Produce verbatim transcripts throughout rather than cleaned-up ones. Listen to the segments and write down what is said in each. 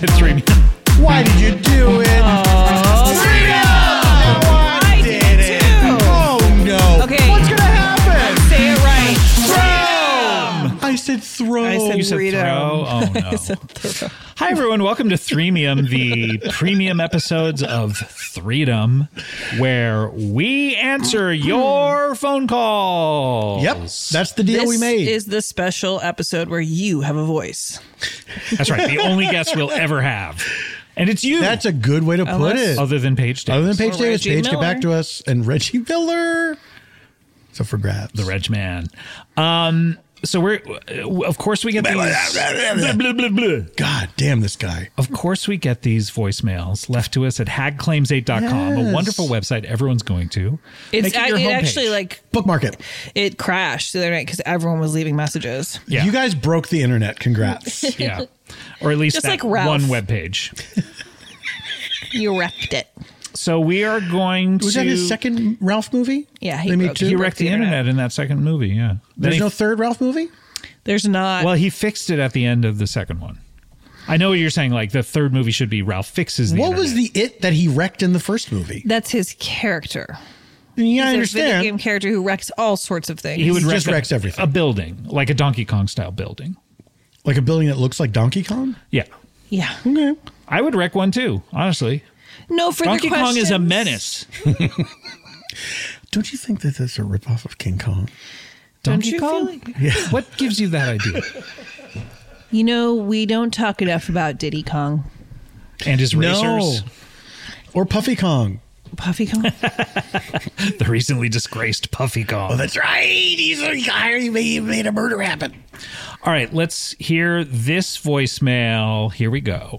said three. Why did you do it? Oh, I did it. Oh, no. Okay. What's going to happen? Say it right. Throw. I said throw. I said You said Freedom. throw? Oh, no. I said throw. Hi, everyone. Welcome to Threemium, the premium episodes of Freedom, where we answer your phone calls. Yep. That's the deal This we made. is the special episode where you have a voice. That's right. The only guest we'll ever have. And it's you. That's a good way to put Unless- it. Other than Paige Davis. Other than Paige Or Davis, Reggie Paige, get back Miller. to us. And Reggie Miller. So for grabs. The Reg Man. Um, so we're, of course we get these. blah, blah, blah, blah. God damn this guy. Of course we get these voicemails left to us at hag claims eight dot com, a Yes. wonderful website everyone's going to. It's Make it a- your it homepage. actually like Bookmark it. it crashed the other night because everyone was leaving messages. Yeah. You guys broke the internet. Congrats. Yeah. Or at least Just that like Ralph. one webpage. You wrecked it. So we are going to. Was that his second Ralph movie? Yeah, he They made broke- two? He broke wrecked the internet in that second movie, yeah. Then There's he- no third Ralph movie? There's not. Well, he fixed it at the end of the second one. I know what you're saying. Like the third movie should be Ralph fixes the What was internet. the it that he wrecked in the first movie? That's his character. Yeah, I He's a video understand. game character who wrecks all sorts of things. He would He wreck just a- wrecks everything. A building, like a Donkey Kong style building. Like a building that looks like Donkey Kong? Yeah. yeah. Okay. I would wreck one too, honestly. No, for Donkey the Kong is a questions. menace. Don't you think that that's a ripoff of King Kong? Don't Donkey you Kong? feel like? What gives you that idea? You know, we don't talk enough about Diddy Kong. And his racers, No. Or Puffy Kong. Puffy Kong? the recently disgraced Puffy Kong. Oh, that's right. He's a guy who made, made a murder happen. All right, let's hear this voicemail. Here we go.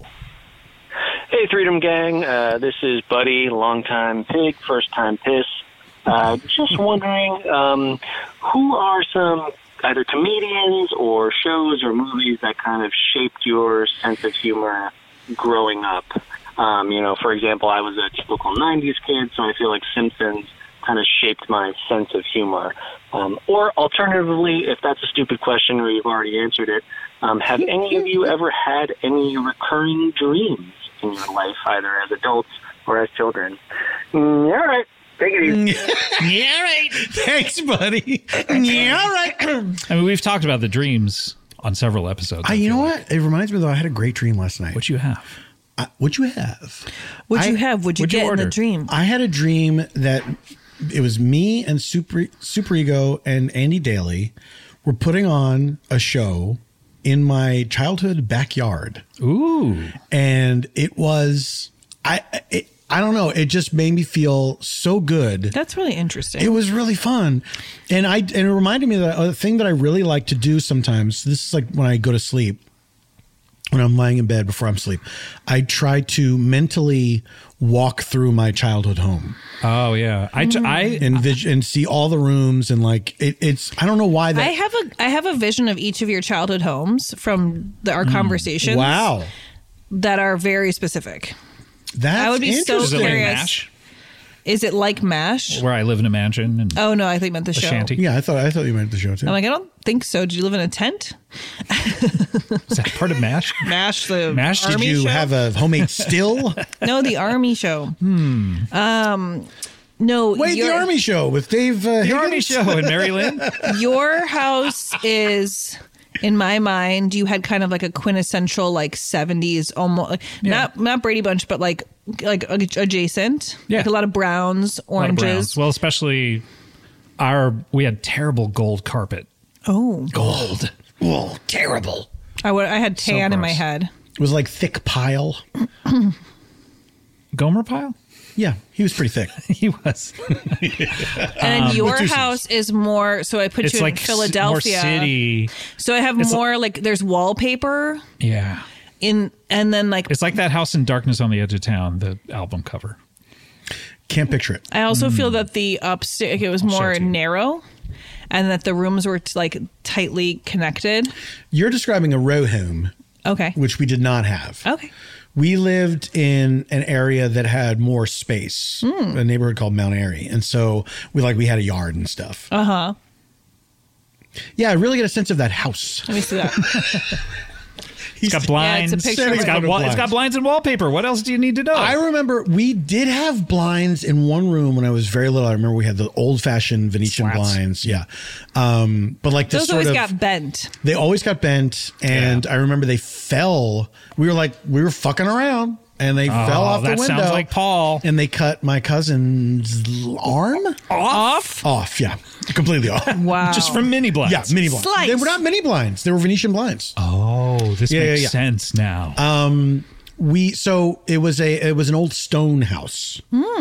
Hey, Freedom Gang. Uh, this is Buddy, longtime pig, first-time piss. Uh, just wondering, um, who are some either comedians or shows or movies that kind of shaped your sense of humor growing up? Um, you know, for example, I was a typical nineties kid, so I feel like Simpsons kind of shaped my sense of humor. Um, or alternatively, if that's a stupid question or you've already answered it, um, have any of you ever had any recurring dreams in your life, either as adults or as children? Mm, all right. Take it easy. Yeah, right. Thanks, buddy. Yeah, all right. I mean, we've talked about the dreams on several episodes. I, I you feel know like. what? It reminds me, though, I had a great dream last night. What you have? I, what'd you have? What'd you I- have? What'd you what'd you get in order? the dream? I had a dream that it was me and Super Super Ego and Andy Daly were putting on a show in my childhood backyard, Ooh. and it was I it, I don't know. It just made me feel so good. That's really interesting. It was really fun, and I and it reminded me that a thing that I really like to do sometimes. This is like when I go to sleep. When I'm lying in bed before I'm asleep, I try to mentally walk through my childhood home Oh yeah. I, t- I and vis- and see all the rooms and like it, it's. I don't know why that. I have a I have a vision of each of your childhood homes from the, our conversations. wow, That are very specific. that's I would be so is it like curious. MASH, Is it like MASH? where I live in a mansion and Oh no, I think meant the a show. shanty? Yeah, I thought I thought you meant the show too. I'm like, I don't think so. Did you live in a tent? Is that part of MASH? MASH, the MASH, did army Did you show? have a homemade still? No, the army show. Hmm. Um, no. Wait, your, the army show with Dave. Uh, The Army Higgins? show in Mary Lynn? Your house is, in my mind, you had kind of like a quintessential like seventies, almost not not Brady Bunch, but like like adjacent. Yeah. Like a lot of browns, A lot of browns. oranges. Well, especially our we had terrible gold carpet. Oh, Gold. Oh, terrible. I would. I had tan in my gross. head. It was like thick pile. Gomer Pyle? Yeah, he was pretty thick. He was. And your with two Cs. house is more. So I put It's you like in s- Philadelphia. more city. So I have It's more like there's wallpaper Yeah. in, and then like It's like that House in Darkness on the Edge of Town, the album cover. Can't picture it. I also feel that the upstairs it was Hmm. I'll show more it to you. narrow, and that the rooms were like tightly connected. You're describing a row home, Okay. which we did not have. Okay. We lived in an area that had more space, Hmm. a neighborhood called Mount Airy, and so we like we had a yard and stuff. Uh huh. Yeah, I really get a sense of that house. Let me see that. It's got blinds. Yeah, it's a picture it's, of got it. wall, it's got blinds and wallpaper. What else do you need to know? I remember we did have blinds in one room when I was very little. I remember we had the old fashioned Venetian Slats. blinds. Yeah. Um, but like this Those sort always of, got bent. they always got bent. And Yeah. I remember they fell. We were like, we were fucking around and they fell off the that window. sounds like Paul. And they cut my cousin's arm Off? off. Yeah. Completely off. Wow. Just from mini blinds. Yeah. Mini blinds. Slice. They were not mini blinds. They were Venetian blinds. Oh, this Yeah, makes yeah, yeah. sense now. Um, we so it was a it was an old stone house,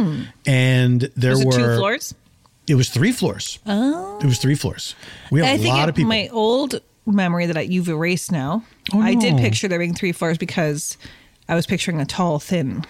and there Was it were two floors? It was three floors. Oh, it was three floors. We had I a think lot it- of people. my old memory that I, you've erased now. Oh, I did no. picture there being three floors because I was picturing a tall, thin.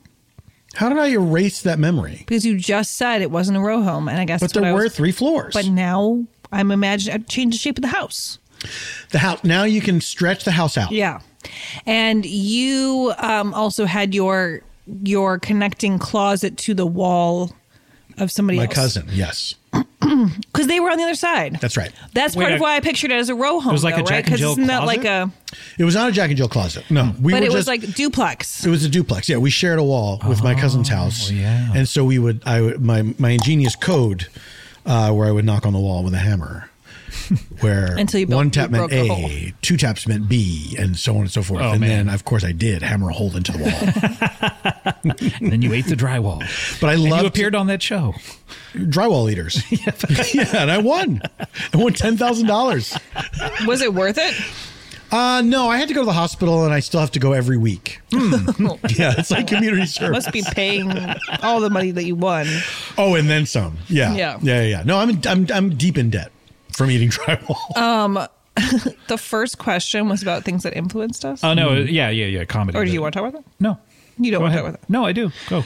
How did I erase that memory? Because you just said it wasn't a row home, and I guess But that's what there I were was, three floors. But now I'm imagining I've changed the shape of the house. the house now you can stretch the house out. Yeah, and you um, also had your your connecting closet to the wall of somebody My else. cousin, yes, because they were on the other side. that's right. That's part Wait, of a- why I pictured it as a row home. was like a though, Jack right? and Because Jill isn't that like closet? a? It was not a Jack and Jill closet. No, we But were it was just, like duplex. It was a duplex. Yeah, we shared a wall with my cousin's house. yeah. And so we would, I would, my my ingenious code, uh, where I would knock on the wall with a hammer, where Until you built- one you tap meant broke the A, hole. two taps meant B, and so on and so forth. Oh, and man. then, of course, I did hammer a hole into the wall. and then you ate the drywall. But I And you loved appeared on that show. drywall eaters. yeah, and I won. I won ten thousand dollars. Was it worth it? Uh, no, I had to go to the hospital, and I still have to go every week. Yeah, it's like community service. Must be paying all the money that you won. Oh, and then some. Yeah. Yeah. Yeah. Yeah. No, I'm I'm I'm deep in debt from eating drywall. The first question was about things that influenced us. Oh, no. Yeah, yeah, yeah. Comedy. or do you want to talk about that? No. You don't Go want to ahead. talk about that. No, I do. Go.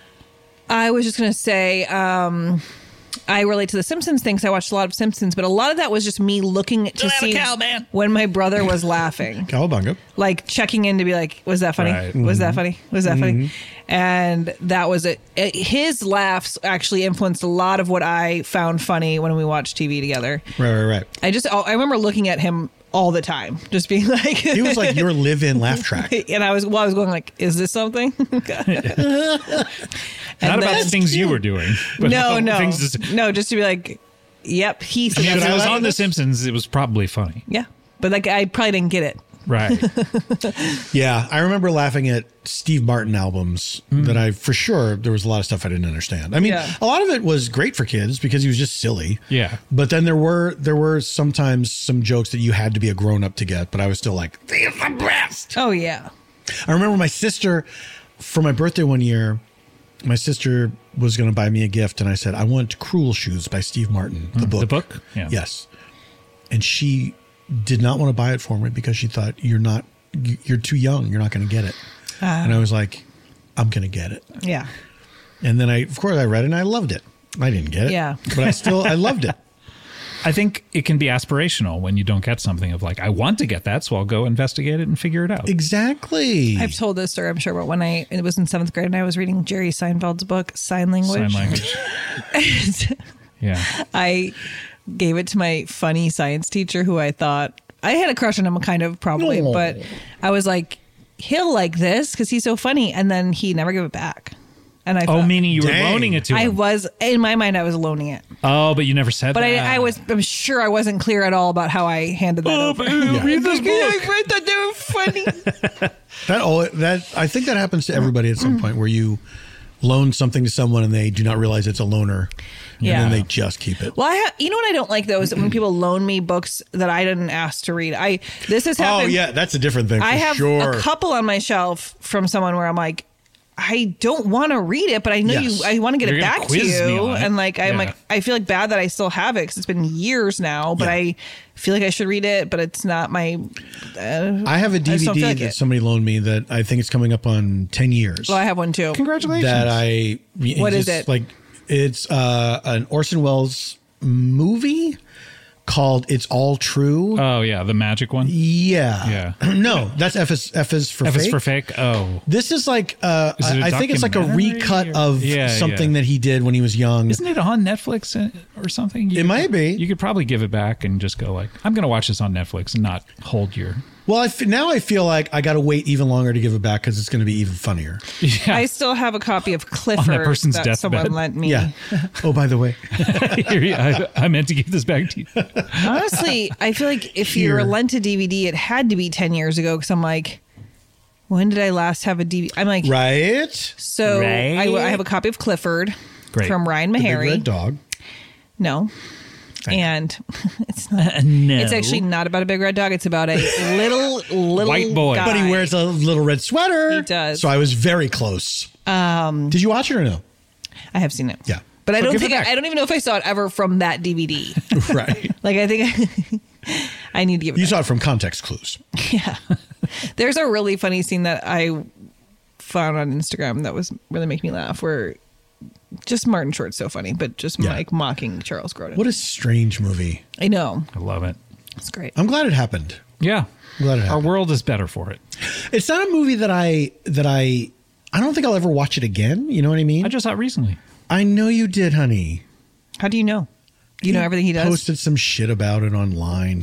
I was just going to say, um, I relate to the Simpsons thing because I watched a lot of Simpsons, but a lot of that was just me looking to have a see cow, man. when my brother was laughing. Cowabunga. Like checking in to be like, was that funny? Right. Was that funny? Was that funny? And that was it. It- His laughs actually influenced a lot of what I found funny when we watched T V together. Right, right, right. I just, I remember looking at him all the time, just being like, He was like your live-in laugh track. and I was, well, I was going like, is this something? And Not about then- the things you were doing. But no, about no, Things just, no, just to be like, yep, he said I mean, if that's I was funny. on The Simpsons, it was probably funny. Yeah, but like I probably didn't get it. Right. Yeah, I remember laughing at Steve Martin albums that I, for sure, there was a lot of stuff I didn't understand. I mean, Yeah. a lot of it was great for kids because he was just silly. Yeah. But then there were there were sometimes some jokes that you had to be a grown up to get, but I was still like, "He's the best." Oh yeah, I remember my sister, for my birthday one year, my sister was going to buy me a gift, and I said, I want Cruel Shoes by Steve Martin, the book. The book? Yeah. Yes. And she did not want to buy it for me because she thought, you're not, you're too young. You're not going to get it. And I was like, I'm going to get it. yeah. And then I, of course, I read it and I loved it. I didn't get it. Yeah. But I still, I loved it. I think it can be aspirational when you don't get something of like, I want to get that, so I'll go investigate it and figure it out. Exactly. I've told this story, I'm sure, but when I it was in seventh grade and I was reading Jerry Seinfeld's book Sign Language, Sign language. Yeah. I gave it to my funny science teacher, who I thought I had a crush on him, kind of probably, No. but I was like, he'll like this because he's so funny, and then he never gave it back. And I Oh, thought, meaning you were Dang. loaning it to I him. was in my mind I was loaning it, Oh, but you never said but that. I, I was I'm sure I wasn't clear at all about how I handed that Oh, over. but you read this book. I read that they were funny. That all that I think that happens to everybody at some point where you loan something to someone and they do not realize it's a loaner. Yeah. And then they just keep it. Well, I ha- you know what I don't like though is when people loan me books that I didn't ask to read. I this has Oh happened. yeah, that's a different thing. For I have sure. a couple on my shelf from someone where I'm like, I don't want to read it, but I know Yes. you. I want to get You're it gonna back to quiz me you, on it. and like I'm Yeah. like I feel like bad that I still have it because it's been years now. But Yeah. I feel like I should read it, but it's not my. Uh, I have a I just don't D V D feel like that it. somebody loaned me that I think it's coming up on ten years. well, I have one too. Congratulations. that I What is just, it? Like it's uh, an Orson Welles movie called "It's All True." Oh, yeah. The magic one. yeah, Yeah. no, that's F is F is for F fake. is for fake. Oh. This is like uh, Is it a I I think it's like a documentary recut or- of Yeah, something yeah. that he did when he was young. Isn't it on Netflix or something? You It could- might be. You could probably give it back and just go like, I'm going to watch this on Netflix and not hold your Well, I f- now I feel like I got to wait even longer to give it back because it's going to be even funnier. Yeah. I still have a copy of Clifford person's that deathbed. someone lent me. Yeah. Oh, by the way, Here, I, I meant to give this back to you. Honestly, I feel like if Here. you're lent a D V D, it had to be ten years ago because I'm like, when did I last have a D V D? I'm like, right? so Right. I, I have a copy of Clifford Great. from Ryan The big Meharry. red dog. No. And it's not. No. It's actually not about a big red dog. It's about a little little White boy. guy. But he wears a little red sweater. He does. So I was very close. Um, Did you watch it or no? I have seen it. Yeah. But I So don't give it think I, back. I don't even know if I saw it ever from that D V D. Right. Like I think I, I need to give it You back. saw it from Context Clues. Yeah. There's a really funny scene that I found on Instagram that was really making me laugh where just Martin Short's so funny, but just Yeah. Mike mocking Charles Grodin. What a strange movie. I know. I love it. It's great. I'm glad it happened. Yeah. I'm glad it Our happened. world is better for it. It's not a movie that I that I I don't think I'll ever watch it again. You know what I mean? I just saw it recently. I know you did, honey. How do you know? You know everything he does? Posted some shit about it online.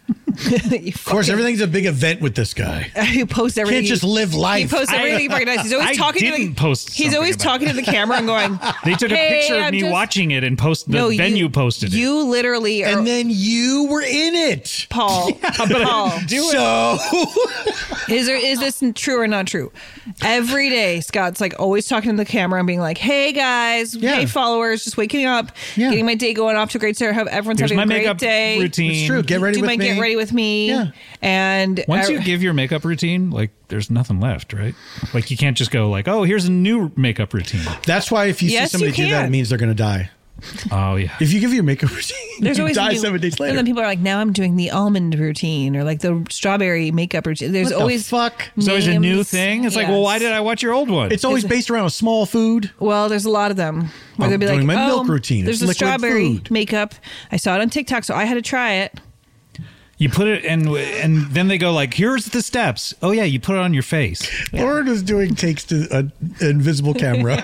You Of course, everything's a big event with this guy. He posts everything. Can't just live life. He posts everything I- he fucking does. He's always I talking to the. didn't post He's something always about talking to the camera and going. They took "Hey, a picture of I'm me just-" watching it and post the No, venue you, posted it. You literally are. And then you were in it. Paul. Paul. So Is there is this true or not true? Every day, Scott's like always talking to the camera and being like, "Hey guys, Yeah. hey followers, just waking up, Yeah. getting my day going off to a great start. Hope everyone's Here's having my a great makeup day. routine. it's true. Get ready Do with my me. get ready with me. Yeah. And Once I- you give your makeup routine, like there's nothing left, right? Like you can't just go like, oh, here's a new makeup routine. That's why if you Yes, see somebody you do that, it can. means they're going to die. Oh yeah. If you give your makeup routine, there's you always die a new- seven days later. And then people are like, now I'm doing the almond routine or like the strawberry makeup routine. There's What the always fuck? There's always a new names. thing. It's like, well, why Yes. did I watch your old one? It's always based around a small food. Well, there's a lot of them. Where I'm they'll be doing like, my oh, milk routine. There's It's a liquid strawberry food." makeup. I saw it on TikTok, so I had to try it. you put it and and then they go like, here's the steps. Oh yeah, you put it on your face. Lauren is doing takes to an invisible camera.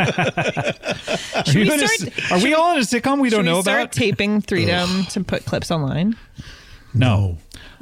Are, you we in a start- s- are we all in a sitcom we Should don't we know start about? taping Freedom to put clips online? No.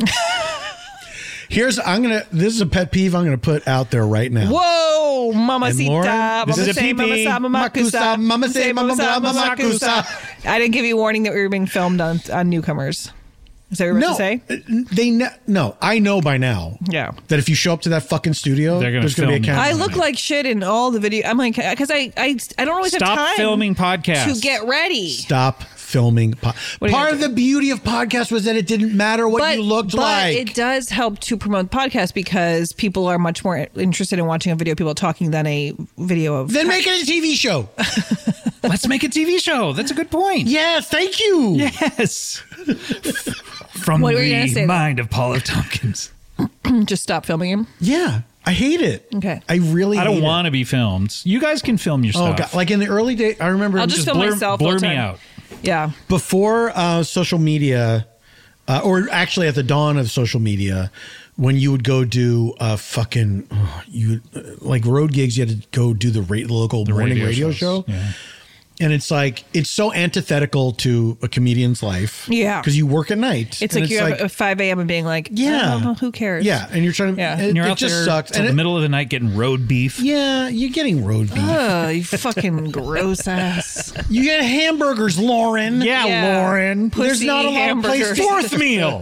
Here's I'm gonna. This is a pet peeve I'm gonna put out there right now. Whoa, mamacita, Lauren, mama this is a say, mama pee-pee. sa, mama Makusa, kusa, mama say, mama blah, mama kusa. I didn't give you warning that we were being filmed on, on newcomers. Is that what you're No, about to say? uh, they ne- no. I know by now. Yeah. That if you show up to that fucking studio, They're gonna there's gonna be a film you. camera. I on look you. like shit in all the video. I'm like, because I, I, I don't always Stop have time filming podcasts. to get ready. Stop filming. Po- What are you Part gonna of the beauty of podcasts was that it didn't matter what you looked but like. it does help to promote podcasts because people are much more interested in watching a video of people talking than a video of. then make it a T V show. Let's make a T V show. That's a good point. Yeah, thank you. Yes. From What were you gonna the say, mind of Paul F. Tompkins. Just stop filming him. Yeah, I hate it. Okay. I really. I don't hate want to be filmed. You guys can film your It. Oh stuff. god! Like in the early days, I remember I'll just Just film blur, myself. blur all the me time. out. Yeah. before uh, social media, uh, or actually at the dawn of social media, when you would go do uh, fucking oh, you uh, like road gigs, you had to go do the, ra- the local morning radio radio, shows, show. yeah. And it's like it's so antithetical to a comedian's life. Yeah. because you work at night. It's And like you're up at five a.m. and being like, Yeah. oh, who cares? yeah, and you're trying to. Yeah. It, And you're it out just there sucks. till And the it- middle of the night getting road beef. yeah, you're getting road beef. Oh, you fucking gross ass. You get hamburgers, Lauren. Yeah, Yeah. Lauren. Pussy There's not a lot of place hamburgers. to- Fourth meal.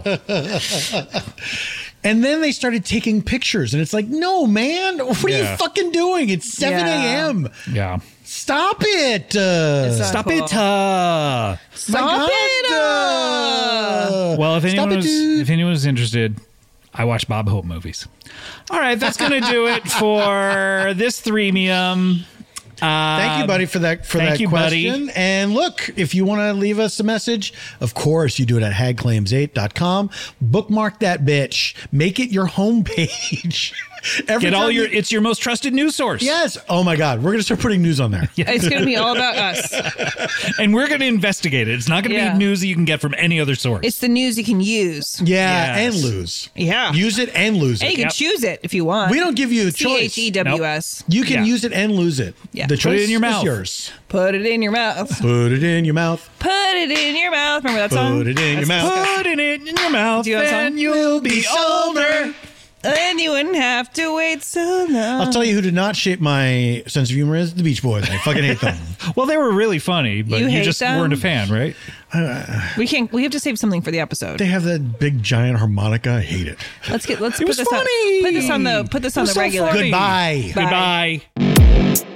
And then they started taking pictures, and it's like, no, man, what are Yeah. you fucking doing? It's seven Yeah. a.m. Yeah. Stop it. Uh, It's not Stop cool. it. Uh. Stop it. uh. Well, if Stop anyone it, was, dude. if anyone was interested, I watch Bob Hope movies. All right, that's going to do it for this threemium. Uh, Thank you, buddy, for that for thank that you, buddy. question. And look, if you want to leave us a message, of course, you do it at hag claims eight dot com. Bookmark that bitch. Make it your homepage. Every Get all time your. you- It's your most trusted news source. Yes. Oh my God. We're gonna start putting news on there. It's going to be all about us. And we're going to investigate it. It's not going to Yeah. be news that you can get from any other source. It's the news you can use. Yeah, Yes. and lose. Yeah. Use it and lose And it. you can Yep. choose it if you want. We don't give you a C choice. H E W S. You can Yeah. use it and lose it. Yeah. The Put choice it in your is mouth. yours. Put it in your mouth. Put it in your mouth. Put it in your mouth. Remember that song? Put it in your That's mouth. disgusting. Put it in your mouth, Do you have a and song? you'll be older. Then you wouldn't have to wait so long. I'll tell you who did not shape my sense of humor is the Beach Boys. I fucking hate them. Well, they were really funny, but You you, hate just them? weren't a fan, right? We can't. We have to save something for the episode. They have that big giant harmonica. I hate it. Let's get. Let's It put was this funny. on. Put this on the. Put this It on was the so regular. funny. Goodbye. Bye. Goodbye.